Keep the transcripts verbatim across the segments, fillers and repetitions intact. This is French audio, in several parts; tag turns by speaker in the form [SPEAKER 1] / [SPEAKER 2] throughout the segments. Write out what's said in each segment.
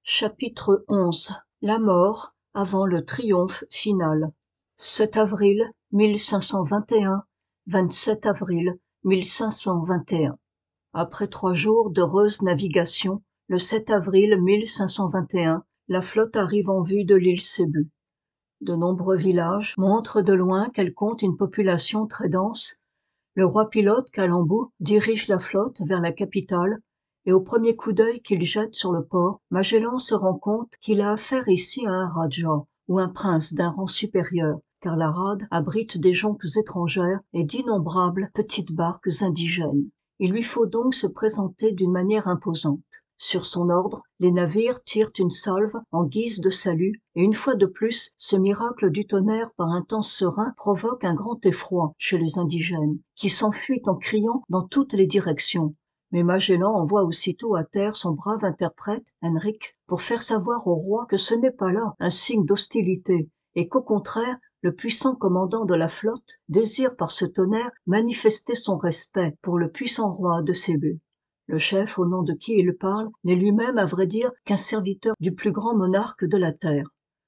[SPEAKER 1] Chapitre onze. La mort avant le triomphe final. sept avril mille cinq cent vingt et un, vingt-sept avril mille cinq cent vingt et un. Après trois jours d'heureuse navigation, le sept avril mille cinq cent vingt et un, la flotte arrive en vue de l'île Sébut. De nombreux villages montrent de loin qu'elle compte une population très dense. Le roi pilote Calembout dirige la flotte vers la capitale, et au premier coup d'œil qu'il jette sur le port, Magellan se rend compte qu'il a affaire ici à un rajah, ou un prince d'un rang supérieur, car la rade abrite des jonques étrangères et d'innombrables petites barques indigènes. Il lui faut donc se présenter d'une manière imposante. Sur son ordre, les navires tirent une salve en guise de salut, et une fois de plus, ce miracle du tonnerre par un temps serein provoque un grand effroi chez les indigènes, qui s'enfuient en criant dans toutes les directions. Mais Magellan envoie aussitôt à terre son brave interprète, Henrich, pour faire savoir au roi que ce n'est pas là un signe d'hostilité, et qu'au contraire, le puissant commandant de la flotte désire par ce tonnerre manifester son respect pour le puissant roi de Sébut. Le chef au nom de qui il parle n'est lui-même à vrai dire qu'un serviteur du plus grand monarque de la terre.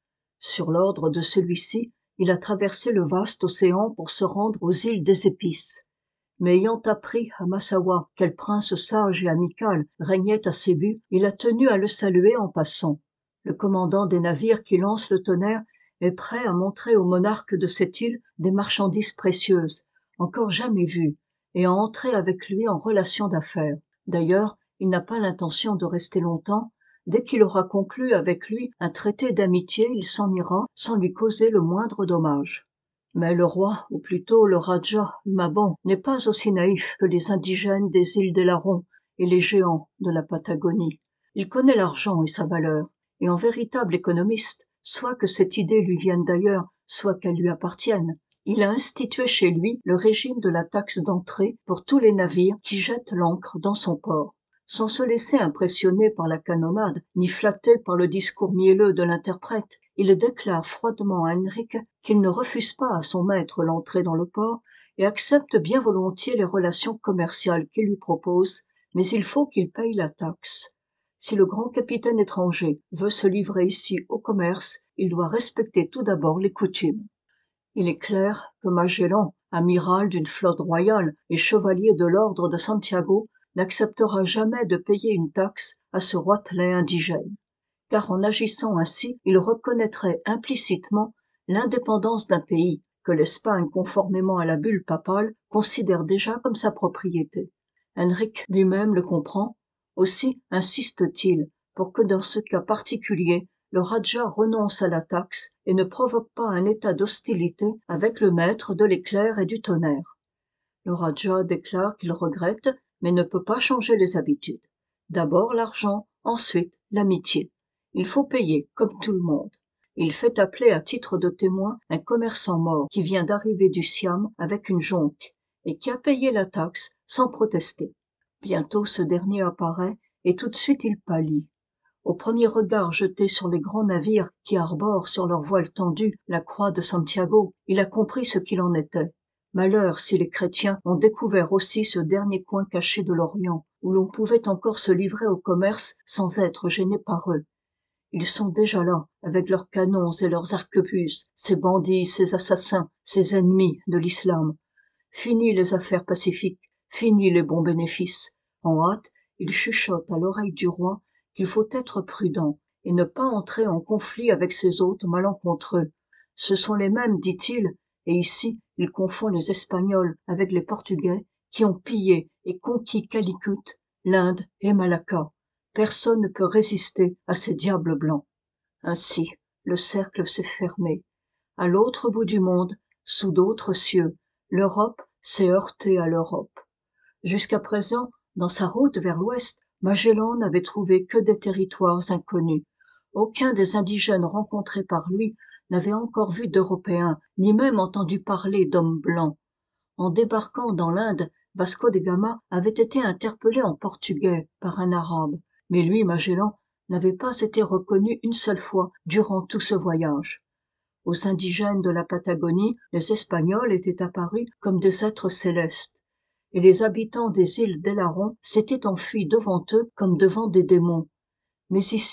[SPEAKER 1] Sur l'ordre de celui-ci, il a traversé le vaste océan pour se rendre aux îles des Épices. Mais ayant appris à Massawa quel prince sage et amical régnait à Sébut, il a tenu à le saluer en passant. Le commandant des navires qui lancent le tonnerre est prêt à montrer au monarque de cette île des marchandises précieuses, encore jamais vues, et à entrer avec lui en relation d'affaires. D'ailleurs, il n'a pas l'intention de rester longtemps. Dès qu'il aura conclu avec lui un traité d'amitié, il s'en ira sans lui causer le moindre dommage. Mais le roi, ou plutôt le rajah Humabon, n'est pas aussi naïf que les indigènes des îles des Larrons et les géants de la Patagonie. Il connaît l'argent et sa valeur, et en véritable économiste, soit que cette idée lui vienne d'ailleurs, soit qu'elle lui appartienne, il a institué chez lui le régime de la taxe d'entrée pour tous les navires qui jettent l'ancre dans son port. Sans se laisser impressionner par la canonnade, ni flatter par le discours mielleux de l'interprète, il déclare froidement à Henrich qu'il ne refuse pas à son maître l'entrée dans le port et accepte bien volontiers les relations commerciales qu'il lui propose, mais il faut qu'il paye la taxe. Si le grand capitaine étranger veut se livrer ici au commerce, il doit respecter tout d'abord les coutumes. Il est clair que Magellan, amiral d'une flotte royale et chevalier de l'ordre de Santiago, n'acceptera jamais de payer une taxe à ce roitelet indigène, car en agissant ainsi, il reconnaîtrait implicitement l'indépendance d'un pays que l'Espagne, conformément à la bulle papale, considère déjà comme sa propriété. Henrich lui-même le comprend, aussi insiste-t-il pour que dans ce cas particulier, le rajah renonce à la taxe et ne provoque pas un état d'hostilité avec le maître de l'éclair et du tonnerre. Le rajah déclare qu'il regrette, mais ne peut pas changer les habitudes. D'abord l'argent, ensuite l'amitié. Il faut payer, comme tout le monde. Il fait appeler à titre de témoin un commerçant mort qui vient d'arriver du Siam avec une jonque et qui a payé la taxe sans protester. Bientôt ce dernier apparaît et tout de suite il pâlit. Au premier regard jeté sur les grands navires qui arborent sur leurs voiles tendues la croix de Santiago, il a compris ce qu'il en était. Malheur si les chrétiens ont découvert aussi ce dernier coin caché de l'Orient, où l'on pouvait encore se livrer au commerce sans être gêné par eux. Ils sont déjà là, avec leurs canons et leurs arquebuses, ces bandits, ces assassins, ces ennemis de l'islam. Fini les affaires pacifiques, fini les bons bénéfices. En hâte, il chuchote à l'oreille du roi qu'il faut être prudent et ne pas entrer en conflit avec ces hôtes malencontreux. Ce sont les mêmes, dit-il, et ici il confond les Espagnols avec les Portugais, qui ont pillé et conquis Calicut, l'Inde et Malacca. Personne ne peut résister à ces diables blancs. Ainsi, le cercle s'est fermé. À l'autre bout du monde, sous d'autres cieux, l'Europe s'est heurtée à l'Europe. Jusqu'à présent, dans sa route vers l'ouest, Magellan n'avait trouvé que des territoires inconnus. Aucun des indigènes rencontrés par lui n'avait encore vu d'Européens, ni même entendu parler d'hommes blancs. En débarquant dans l'Inde, Vasco de Gama avait été interpellé en portugais par un arabe, mais lui, Magellan, n'avait pas été reconnu une seule fois durant tout ce voyage. Aux indigènes de la Patagonie, les Espagnols étaient apparus comme des êtres célestes, et les habitants des îles des Larrons s'étaient enfuis devant eux comme devant des démons. Mais ici,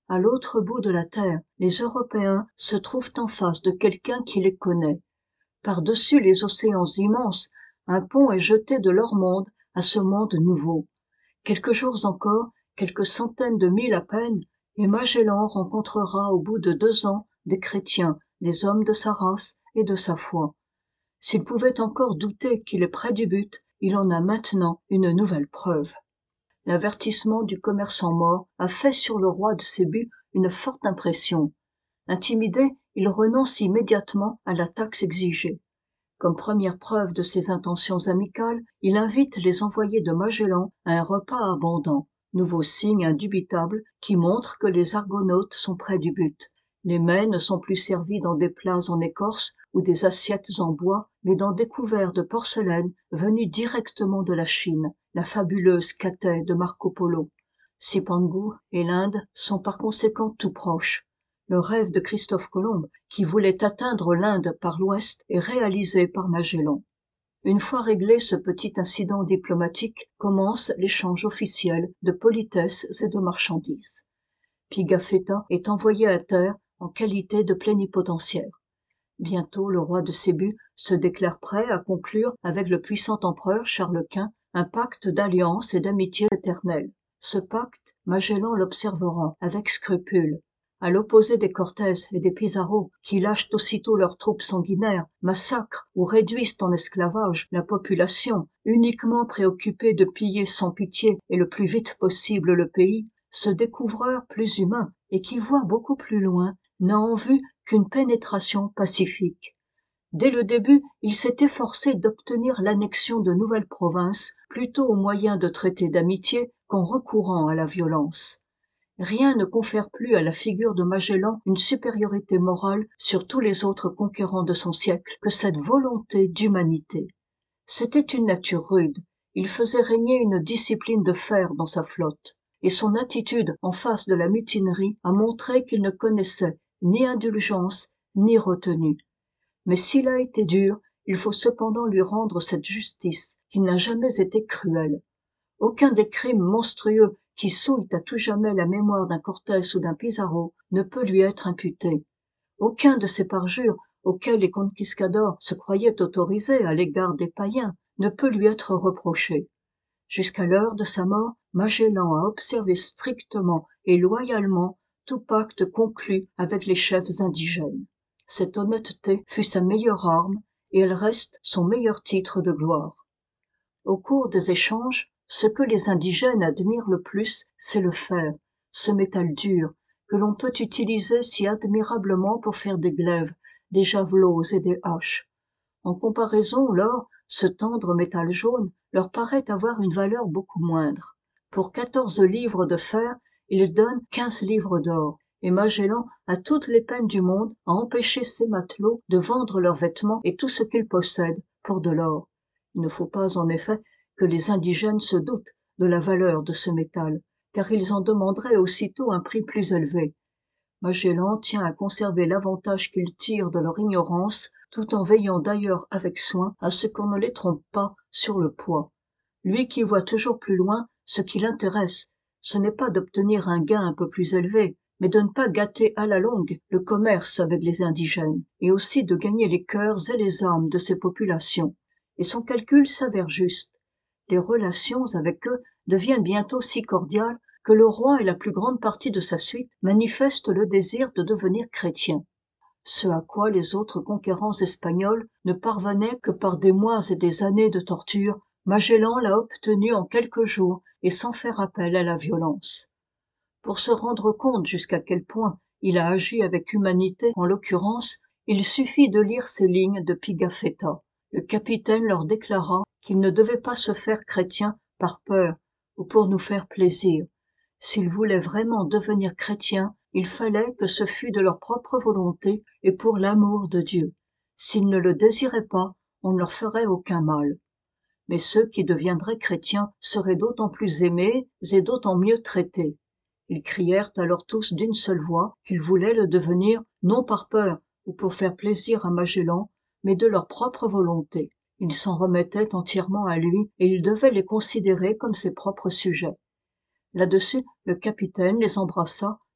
[SPEAKER 1] À l'autre bout de la terre, les Européens se trouvent en face de quelqu'un qui les connaît. Par-dessus les océans immenses, un pont est jeté de leur monde à ce monde nouveau. Quelques jours encore, quelques centaines de milles à peine, et Magellan rencontrera au bout de deux ans des chrétiens, des hommes de sa race et de sa foi. S'il pouvait encore douter qu'il est près du but, il en a maintenant une nouvelle preuve. L'avertissement du commerçant mort a fait sur le roi de Sébu une forte impression. Intimidé, il renonce immédiatement à la taxe exigée. Comme première preuve de ses intentions amicales, il invite les envoyés de Magellan à un repas abondant, nouveau signe indubitable qui montre que les argonautes sont près du but. Les mets ne sont plus servis dans des plats en écorce ou des assiettes en bois, mais dans des couverts de porcelaine venus directement de la Chine, la fabuleuse Cathay de Marco Polo. Cipangu et l'Inde sont par conséquent tout proches. Le rêve de Christophe Colomb, qui voulait atteindre l'Inde par l'ouest, est réalisé par Magellan. Une fois réglé ce petit incident diplomatique, commence l'échange officiel de politesses et de marchandises. Pigafetta est envoyé à terre en qualité de plénipotentiaire. Bientôt, le roi de Sébu se déclare prêt à conclure avec le puissant empereur Charles Quint un pacte d'alliance et d'amitié éternelle. Ce pacte, Magellan l'observera avec scrupule. À l'opposé des Cortés et des Pizarro, qui lâchent aussitôt leurs troupes sanguinaires, massacrent ou réduisent en esclavage la population, uniquement préoccupée de piller sans pitié et le plus vite possible le pays, ce découvreur plus humain et qui voit beaucoup plus loin n'a en vue qu'une pénétration pacifique. Dès le début, il s'est efforcé d'obtenir l'annexion de nouvelles provinces, plutôt au moyen de traités d'amitié qu'en recourant à la violence. Rien ne confère plus à la figure de Magellan une supériorité morale sur tous les autres conquérants de son siècle que cette volonté d'humanité. C'était une nature rude, il faisait régner une discipline de fer dans sa flotte, et son attitude en face de la mutinerie a montré qu'il ne connaissait ni indulgence ni retenue. Mais s'il a été dur, il faut cependant lui rendre cette justice qu'il n'a jamais été cruel. Aucun des crimes monstrueux qui souillent à tout jamais la mémoire d'un Cortés ou d'un Pizarro ne peut lui être imputé. Aucun de ces parjures auxquels les conquistadors se croyaient autorisés à l'égard des païens ne peut lui être reproché. Jusqu'à l'heure de sa mort, Magellan a observé strictement et loyalement tout pacte conclu avec les chefs indigènes. Cette honnêteté fut sa meilleure arme et elle reste son meilleur titre de gloire. Au cours des échanges, ce que les indigènes admirent le plus, c'est le fer, ce métal dur, que l'on peut utiliser si admirablement pour faire des glaives, des javelots et des haches. En comparaison, l'or, ce tendre métal jaune, leur paraît avoir une valeur beaucoup moindre. Pour quatorze livres de fer, ils donnent quinze livres d'or, et Magellan a toutes les peines du monde à empêcher ses matelots de vendre leurs vêtements et tout ce qu'ils possèdent pour de l'or. Il ne faut pas, en effet, que les indigènes se doutent de la valeur de ce métal, car ils en demanderaient aussitôt un prix plus élevé. Magellan tient à conserver l'avantage qu'ils tirent de leur ignorance, tout en veillant d'ailleurs avec soin à ce qu'on ne les trompe pas sur le poids. Lui qui voit toujours plus loin, ce qui l'intéresse, ce n'est pas d'obtenir un gain un peu plus élevé, mais de ne pas gâter à la longue le commerce avec les indigènes, et aussi de gagner les cœurs et les âmes de ces populations. Et son calcul s'avère juste. Les relations avec eux deviennent bientôt si cordiales que le roi et la plus grande partie de sa suite manifestent le désir de devenir chrétiens. Ce à quoi les autres conquérants espagnols ne parvenaient que par des mois et des années de torture, Magellan l'a obtenu en quelques jours et sans faire appel à la violence. Pour se rendre compte jusqu'à quel point il a agi avec humanité en l'occurrence, il suffit de lire ces lignes de Pigafetta. Le capitaine leur déclara qu'ils ne devaient pas se faire chrétiens par peur ou pour nous faire plaisir. S'ils voulaient vraiment devenir chrétiens, il fallait que ce fût de leur propre volonté et pour l'amour de Dieu. S'ils ne le désiraient pas, on ne leur ferait aucun mal. Mais ceux qui deviendraient chrétiens seraient d'autant plus aimés et d'autant mieux traités. Ils crièrent alors tous d'une seule voix qu'ils voulaient le devenir, non par peur ou pour faire plaisir à Magellan, mais de leur propre volonté. Ils s'en remettaient entièrement à lui et il devait les considérer comme ses propres sujets. Là-dessus, le capitaine les embrassa,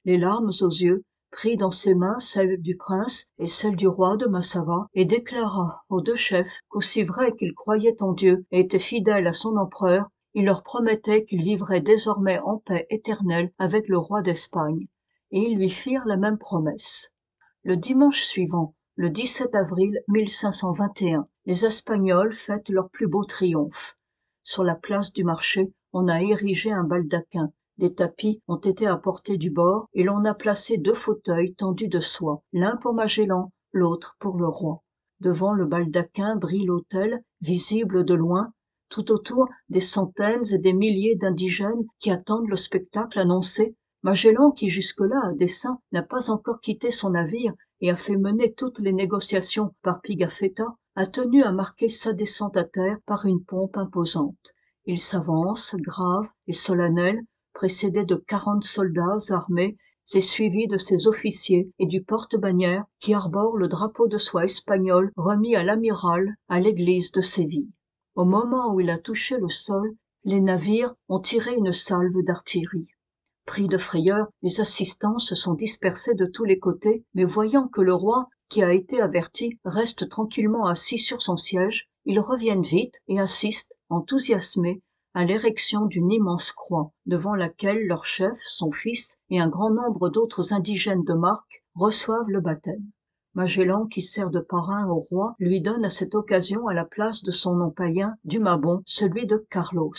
[SPEAKER 1] les larmes aux yeux, prit dans ses mains celles du prince et celles du roi de Massava, et déclara aux deux chefs qu'aussi vrai qu'il croyait en Dieu et était fidèle à son empereur, il leur promettait qu'il vivrait désormais en paix éternelle avec le roi d'Espagne, et ils lui firent la même promesse. Le dimanche suivant, le dix-sept avril mille cinq cent vingt et un, les Espagnols fêtent leur plus beau triomphe. Sur la place du marché, on a érigé un baldaquin. Des tapis ont été apportés du bord et l'on a placé deux fauteuils tendus de soie, l'un pour Magellan, l'autre pour le roi. Devant le baldaquin brille l'autel, visible de loin. Tout autour, des centaines et des milliers d'indigènes qui attendent le spectacle annoncé. Magellan, qui jusque-là, à dessein, n'a pas encore quitté son navire et a fait mener toutes les négociations par Pigafetta, a tenu à marquer sa descente à terre par une pompe imposante. Il s'avance, grave et solennel, précédé de quarante soldats armés et suivi de ses officiers et du porte-bannière qui arbore le drapeau de soie espagnol remis à l'amiral à l'église de Séville. Au moment où il a touché le sol, les navires ont tiré une salve d'artillerie. Pris de frayeur, les assistants se sont dispersés de tous les côtés, mais voyant que le roi, qui a été averti, reste tranquillement assis sur son siège, ils reviennent vite et assistent, enthousiasmés, à l'érection d'une immense croix, devant laquelle leur chef, son fils et un grand nombre d'autres indigènes de marque reçoivent le baptême. Magellan, qui sert de parrain au roi, lui donne à cette occasion à la place de son nom païen du Mabon, celui de Carlos.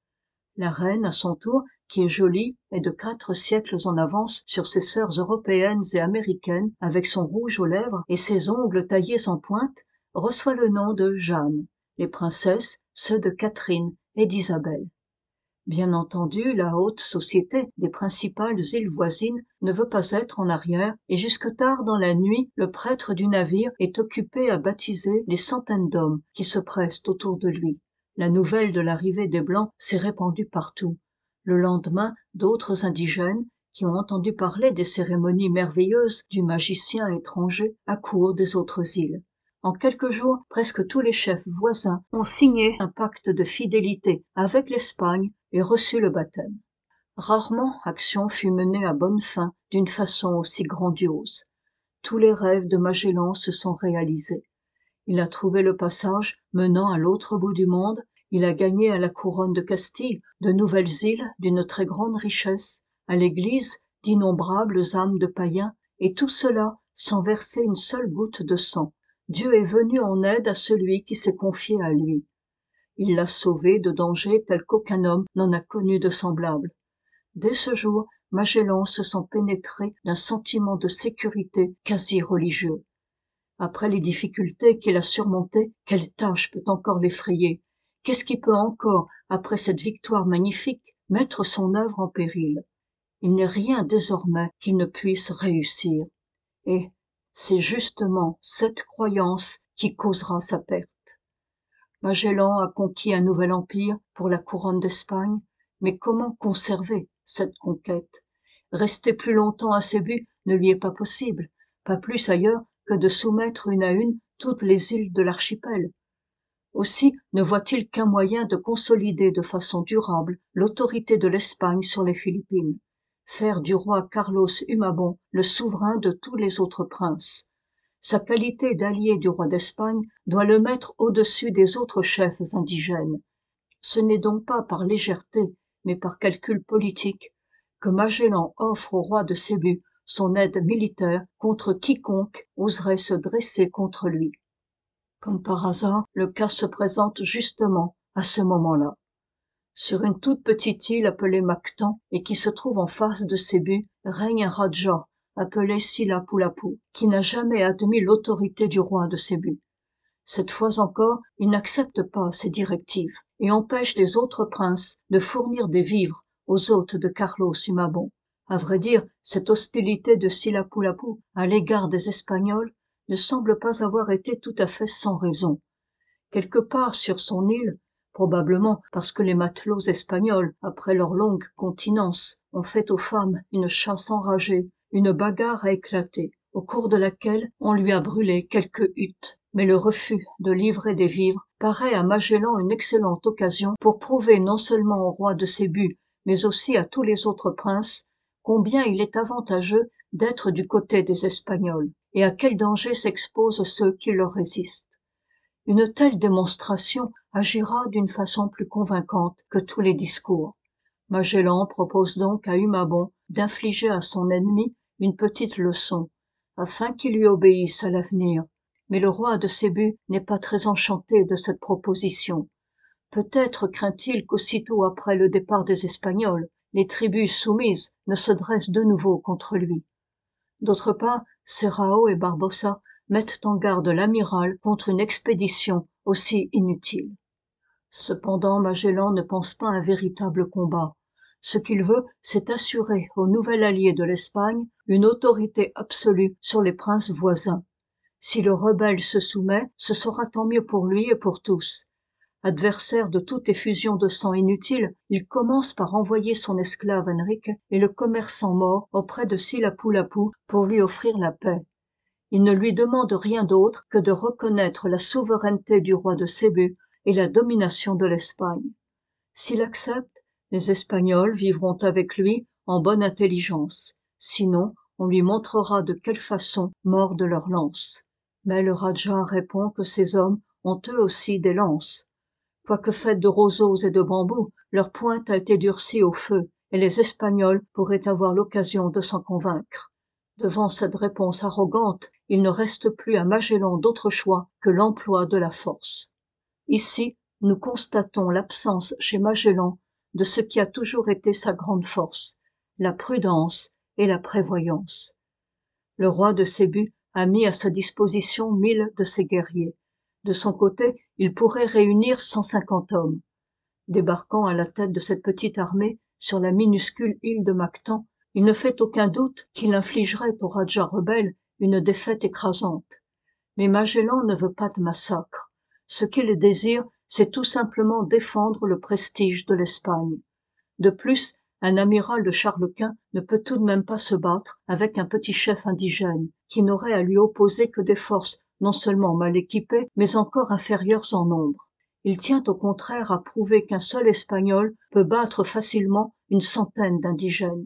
[SPEAKER 1] La reine, à son tour, qui est jolie et de quatre siècles en avance sur ses sœurs européennes et américaines, avec son rouge aux lèvres et ses ongles taillés en pointe, reçoit le nom de Jeanne, les princesses, ceux de Catherine et d'Isabelle. Bien entendu, la haute société des principales îles voisines ne veut pas être en arrière, et jusque tard dans la nuit, le prêtre du navire est occupé à baptiser les centaines d'hommes qui se pressent autour de lui. La nouvelle de l'arrivée des Blancs s'est répandue partout. Le lendemain, d'autres indigènes, qui ont entendu parler des cérémonies merveilleuses du magicien étranger, accourent des autres îles. En quelques jours, presque tous les chefs voisins ont signé un pacte de fidélité avec l'Espagne et reçu le baptême. Rarement action fut menée à bonne fin d'une façon aussi grandiose. Tous les rêves de Magellan se sont réalisés. Il a trouvé le passage menant à l'autre bout du monde, il a gagné à la couronne de Castille de nouvelles îles d'une très grande richesse, à l'église d'innombrables âmes de païens, et tout cela sans verser une seule goutte de sang. Dieu est venu en aide à celui qui s'est confié à lui. Il l'a sauvé de dangers tels qu'aucun homme n'en a connu de semblables. Dès ce jour, Magellan se sent pénétré d'un sentiment de sécurité quasi religieux. Après les difficultés qu'il a surmontées, quelle tâche peut encore l'effrayer? Qu'est-ce qui peut encore, après cette victoire magnifique, mettre son œuvre en péril? Il n'est rien désormais qui ne puisse réussir. Et c'est justement cette croyance qui causera sa perte. Magellan a conquis un nouvel empire pour la couronne d'Espagne, mais comment conserver cette conquête? Rester plus longtemps à ses buts ne lui est pas possible, pas plus ailleurs que de soumettre une à une toutes les îles de l'archipel. Aussi ne voit-il qu'un moyen de consolider de façon durable l'autorité de l'Espagne sur les Philippines, faire du roi Carlos Humabon le souverain de tous les autres princes. Sa qualité d'allié du roi d'Espagne doit le mettre au-dessus des autres chefs indigènes. Ce n'est donc pas par légèreté, mais par calcul politique, que Magellan offre au roi de Sébu son aide militaire contre quiconque oserait se dresser contre lui. Comme par hasard, le cas se présente justement à ce moment-là. Sur une toute petite île appelée Mactan et qui se trouve en face de Sébu, règne un Raja appelé Silapulapu, qui n'a jamais admis l'autorité du roi de Sébu. Cette fois encore, il n'accepte pas ses directives et empêche les autres princes de fournir des vivres aux hôtes de Carlos Humabon. À vrai dire, cette hostilité de Silapulapu à l'égard des Espagnols ne semble pas avoir été tout à fait sans raison. Quelque part sur son île, probablement parce que les matelots espagnols, après leur longue continence, ont fait aux femmes une chasse enragée, une bagarre a éclaté, au cours de laquelle on lui a brûlé quelques huttes. Mais le refus de livrer des vivres paraît à Magellan une excellente occasion pour prouver non seulement au roi de Sébu, mais aussi à tous les autres princes, combien il est avantageux d'être du côté des Espagnols, et à quel danger s'exposent ceux qui leur résistent. Une telle démonstration agira d'une façon plus convaincante que tous les discours. Magellan propose donc à Humabon d'infliger à son ennemi une petite leçon, afin qu'il lui obéisse à l'avenir. Mais le roi de Sébu n'est pas très enchanté de cette proposition. Peut-être craint-il qu'aussitôt après le départ des Espagnols, les tribus soumises ne se dressent de nouveau contre lui. D'autre part, Serrao et Barbossa mettent en garde l'amiral contre une expédition aussi inutile. Cependant, Magellan ne pense pas à un véritable combat. Ce qu'il veut, c'est assurer au nouvel allié de l'Espagne une autorité absolue sur les princes voisins. Si le rebelle se soumet, ce sera tant mieux pour lui et pour tous. Adversaire de toute effusion de sang inutile, il commence par envoyer son esclave Henrique et le commerçant mort auprès de Silapulapu pour lui offrir la paix. Il ne lui demande rien d'autre que de reconnaître la souveraineté du roi de Sébu et la domination de l'Espagne. S'il accepte, les Espagnols vivront avec lui en bonne intelligence. Sinon, on lui montrera de quelle façon mordent leurs lances. Mais le Rajah répond que ces hommes ont eux aussi des lances. Quoique faites de roseaux et de bambous, leur pointe a été durcie au feu, et les Espagnols pourraient avoir l'occasion de s'en convaincre. Devant cette réponse arrogante, il ne reste plus à Magellan d'autre choix que l'emploi de la force. Ici, nous constatons l'absence chez Magellan de ce qui a toujours été sa grande force, la prudence et la prévoyance. Le roi de Sébu a mis à sa disposition mille de ses guerriers. De son côté, il pourrait réunir cent cinquante hommes. Débarquant à la tête de cette petite armée sur la minuscule île de Mactan, il ne fait aucun doute qu'il infligerait au Rajah rebelle une défaite écrasante. Mais Magellan ne veut pas de massacre. Ce qu'il désire, c'est tout simplement défendre le prestige de l'Espagne. De plus, un amiral de Charles Quint ne peut tout de même pas se battre avec un petit chef indigène, qui n'aurait à lui opposer que des forces non seulement mal équipées, mais encore inférieures en nombre. Il tient au contraire à prouver qu'un seul Espagnol peut battre facilement une centaine d'indigènes.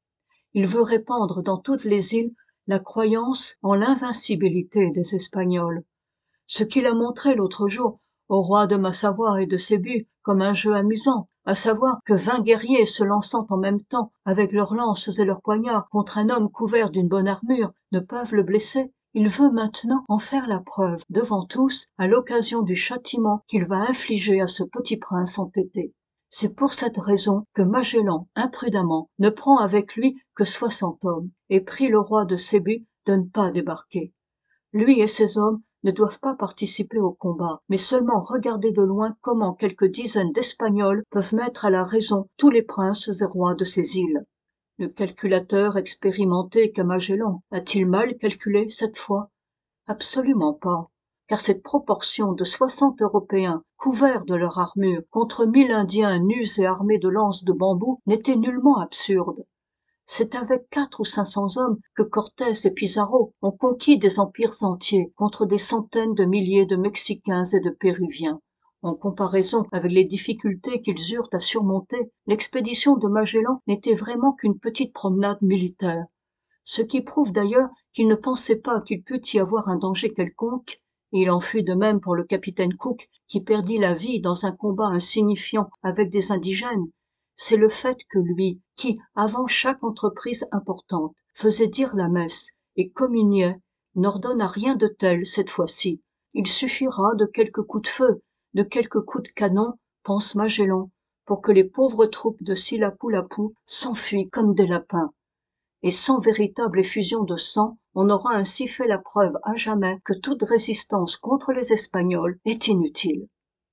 [SPEAKER 1] Il veut répandre dans toutes les îles la croyance en l'invincibilité des Espagnols. Ce qu'il a montré l'autre jour au roi de Massavoie et de Sébu comme un jeu amusant, à savoir que vingt guerriers se lançant en même temps avec leurs lances et leurs poignards contre un homme couvert d'une bonne armure ne peuvent le blesser. Il veut maintenant en faire la preuve devant tous à l'occasion du châtiment qu'il va infliger à ce petit prince entêté. C'est pour cette raison que Magellan, imprudemment, ne prend avec lui que soixante hommes et prie le roi de Sébu de ne pas débarquer. Lui et ses hommes ne doivent pas participer au combat, mais seulement regarder de loin comment quelques dizaines d'Espagnols peuvent mettre à la raison tous les princes et rois de ces îles. Le calculateur expérimenté qu'est Magellan a-t-il mal calculé cette fois? Absolument pas, car cette proportion de soixante Européens couverts de leur armure contre mille Indiens nus et armés de lances de bambou n'était nullement absurde. C'est avec quatre ou cinq cents hommes que Cortés et Pizarro ont conquis des empires entiers contre des centaines de milliers de Mexicains et de Péruviens. En comparaison avec les difficultés qu'ils eurent à surmonter, l'expédition de Magellan n'était vraiment qu'une petite promenade militaire. Ce qui prouve d'ailleurs qu'il ne pensait pas qu'il pût y avoir un danger quelconque, et il en fut de même pour le capitaine Cook qui perdit la vie dans un combat insignifiant avec des indigènes. C'est le fait que lui, qui, avant chaque entreprise importante, faisait dire la messe et communiait, n'ordonna rien de tel cette fois-ci. Il suffira de quelques coups de feu, de quelques coups de canon, pense Magellan, pour que les pauvres troupes de Silapulapu s'enfuient comme des lapins. Et sans véritable effusion de sang, on aura ainsi fait la preuve à jamais que toute résistance contre les Espagnols est inutile.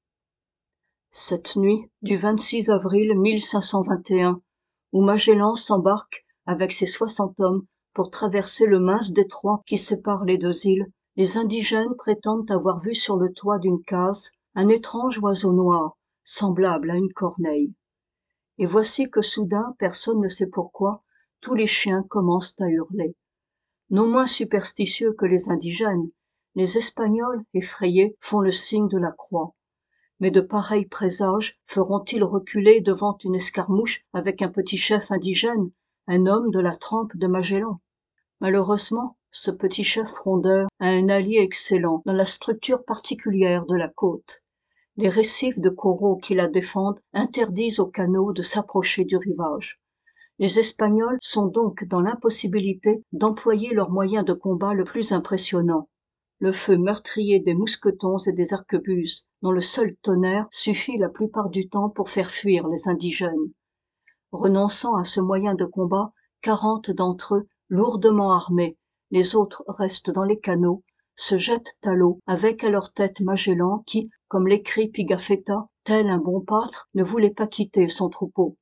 [SPEAKER 1] Cette nuit du vingt-six avril mille cinq cent vingt et un, où Magellan s'embarque avec ses soixante hommes pour traverser le mince détroit qui sépare les deux îles, les indigènes prétendent avoir vu sur le toit d'une case un étrange oiseau noir, semblable à une corneille. Et voici que soudain, personne ne sait pourquoi, tous les chiens commencent à hurler. Non moins superstitieux que les indigènes, les Espagnols, effrayés, font le signe de la croix. Mais de pareils présages feront-ils reculer devant une escarmouche avec un petit chef indigène? un homme de la trempe de Magellan. Malheureusement, ce petit chef frondeur a un allié excellent dans la structure particulière de la côte. Les récifs de coraux qui la défendent interdisent aux canots de s'approcher du rivage. Les Espagnols sont donc dans l'impossibilité d'employer leurs moyens de combat le plus impressionnant, le feu meurtrier des mousquetons et des arquebuses, dont le seul tonnerre suffit la plupart du temps pour faire fuir les indigènes. Renonçant à ce moyen de combat, quarante d'entre eux, lourdement armés, les autres restent dans les canots, se jettent à l'eau avec à leur tête Magellan qui, comme l'écrit Pigafetta, tel un bon pâtre, ne voulait pas quitter son troupeau.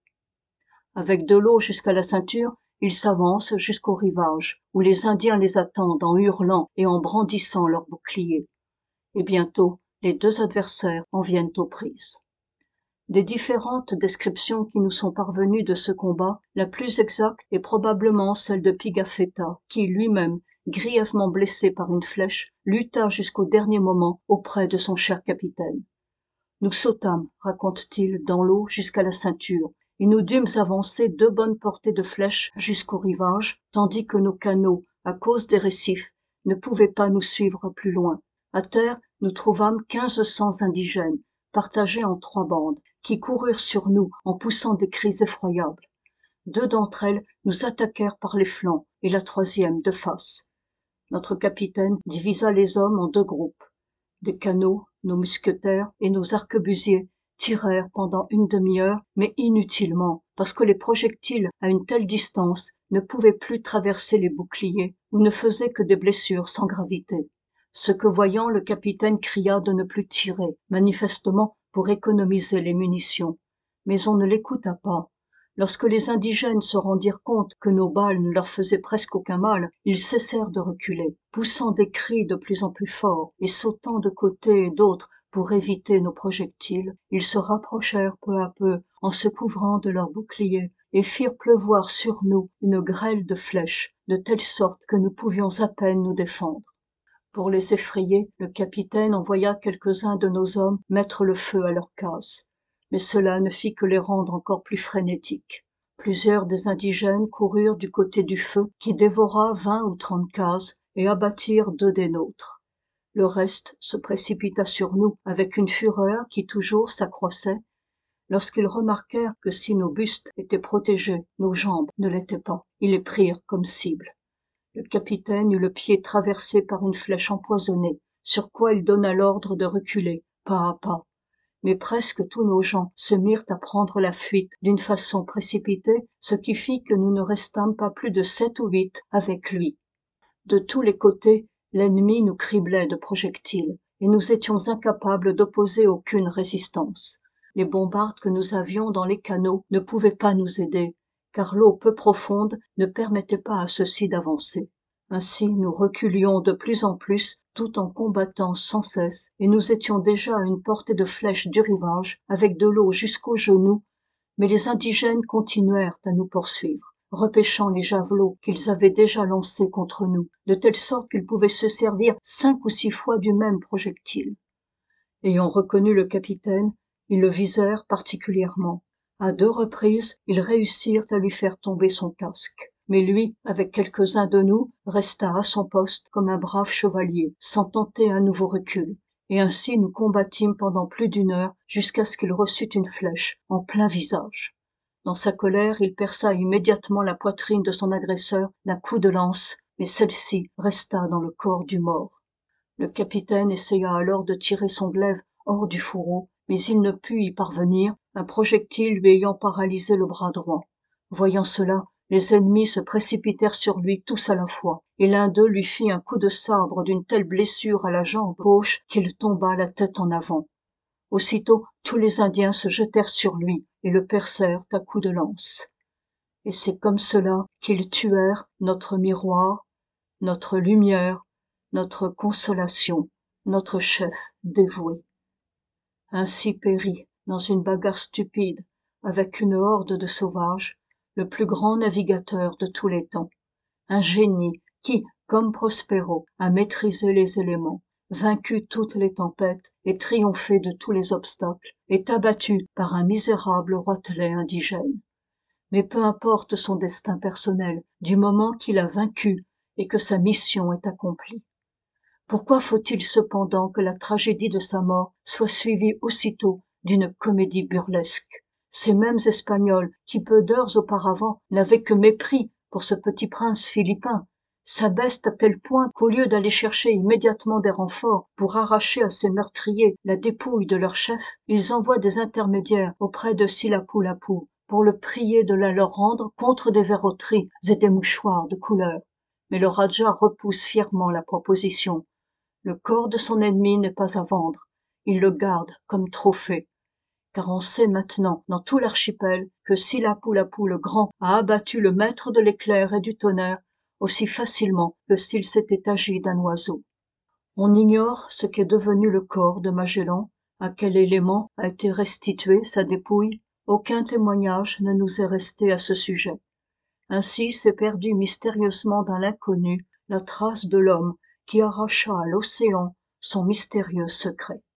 [SPEAKER 1] Avec de l'eau jusqu'à la ceinture, ils s'avancent jusqu'au rivage, où les Indiens les attendent en hurlant et en brandissant leurs boucliers. Et bientôt, les deux adversaires en viennent aux prises. Des différentes descriptions qui nous sont parvenues de ce combat, la plus exacte est probablement celle de Pigafetta, qui lui-même, grièvement blessé par une flèche, lutta jusqu'au dernier moment auprès de son cher capitaine. Nous sautâmes, raconte-t-il, dans l'eau jusqu'à la ceinture, et nous dûmes avancer deux bonnes portées de flèches jusqu'au rivage, tandis que nos canots, à cause des récifs, ne pouvaient pas nous suivre plus loin. À terre, nous trouvâmes quinze cents indigènes, partagés en trois bandes, qui coururent sur nous en poussant des cris effroyables. Deux d'entre elles nous attaquèrent par les flancs et la troisième de face. Notre capitaine divisa les hommes en deux groupes. Des canots, nos mousquetaires et nos arquebusiers tirèrent pendant une demi-heure, mais inutilement, parce que les projectiles à une telle distance ne pouvaient plus traverser les boucliers ou ne faisaient que des blessures sans gravité. Ce que voyant, le capitaine cria de ne plus tirer, manifestement pour économiser les munitions. Mais on ne l'écouta pas. Lorsque les indigènes se rendirent compte que nos balles ne leur faisaient presque aucun mal, ils cessèrent de reculer, poussant des cris de plus en plus forts et sautant de côté et d'autre pour éviter nos projectiles. Ils se rapprochèrent peu à peu en se couvrant de leurs boucliers et firent pleuvoir sur nous une grêle de flèches, de telle sorte que nous pouvions à peine nous défendre. Pour les effrayer, le capitaine envoya quelques-uns de nos hommes mettre le feu à leurs cases. Mais cela ne fit que les rendre encore plus frénétiques. Plusieurs des indigènes coururent du côté du feu, qui dévora vingt ou trente cases, et abattirent deux des nôtres. Le reste se précipita sur nous avec une fureur qui toujours s'accroissait. Lorsqu'ils remarquèrent que si nos bustes étaient protégés, nos jambes ne l'étaient pas, ils les prirent comme cible. Le capitaine eut le pied traversé par une flèche empoisonnée, sur quoi il donna l'ordre de reculer, pas à pas. Mais presque tous nos gens se mirent à prendre la fuite d'une façon précipitée, ce qui fit que nous ne restâmes pas plus de sept ou huit avec lui. De tous les côtés, l'ennemi nous criblait de projectiles, et nous étions incapables d'opposer aucune résistance. Les bombardes que nous avions dans les canots ne pouvaient pas nous aider, car l'eau peu profonde ne permettait pas à ceux-ci d'avancer. Ainsi nous reculions de plus en plus, tout en combattant sans cesse, et nous étions déjà à une portée de flèche du rivage, avec de l'eau jusqu'aux genoux, mais les indigènes continuèrent à nous poursuivre, repêchant les javelots qu'ils avaient déjà lancés contre nous, de telle sorte qu'ils pouvaient se servir cinq ou six fois du même projectile. Ayant reconnu le capitaine, ils le visèrent particulièrement. À deux reprises, ils réussirent à lui faire tomber son casque. Mais lui, avec quelques-uns de nous, resta à son poste comme un brave chevalier, sans tenter un nouveau recul. Et ainsi nous combattîmes pendant plus d'une heure, jusqu'à ce qu'il reçût une flèche en plein visage. Dans sa colère, il perça immédiatement la poitrine de son agresseur d'un coup de lance, mais celle-ci resta dans le corps du mort. Le capitaine essaya alors de tirer son glaive hors du fourreau, mais il ne put y parvenir, un projectile lui ayant paralysé le bras droit. Voyant cela, les ennemis se précipitèrent sur lui tous à la fois, et l'un d'eux lui fit un coup de sabre d'une telle blessure à la jambe gauche qu'il tomba la tête en avant. Aussitôt, tous les Indiens se jetèrent sur lui et le percèrent à coups de lance. Et c'est comme cela qu'ils tuèrent notre miroir, notre lumière, notre consolation, notre chef dévoué. Ainsi périt, dans une bagarre stupide, avec une horde de sauvages, le plus grand navigateur de tous les temps, un génie qui, comme Prospero, a maîtrisé les éléments, vaincu toutes les tempêtes et triomphé de tous les obstacles, est abattu par un misérable roitelet indigène. Mais peu importe son destin personnel, du moment qu'il a vaincu et que sa mission est accomplie. Pourquoi faut-il cependant que la tragédie de sa mort soit suivie aussitôt d'une comédie burlesque? Ces mêmes Espagnols qui peu d'heures auparavant n'avaient que mépris pour ce petit prince philippin s'abaissent à tel point qu'au lieu d'aller chercher immédiatement des renforts pour arracher à ces meurtriers la dépouille de leur chef, ils envoient des intermédiaires auprès de Silapulapu pour le prier de la leur rendre contre des verroteries et des mouchoirs de couleur. Mais le Rajah repousse fièrement la proposition. Le corps de son ennemi n'est pas à vendre, il le garde comme trophée. Car on sait maintenant dans tout l'archipel que Silapulapu le Grand a abattu le maître de l'éclair et du tonnerre aussi facilement que s'il s'était agi d'un oiseau. On ignore ce qu'est devenu le corps de Magellan, à quel élément a été restituée sa dépouille, aucun témoignage ne nous est resté à ce sujet. Ainsi s'est perdue mystérieusement dans l'inconnu la trace de l'homme qui arracha à l'océan son mystérieux secret.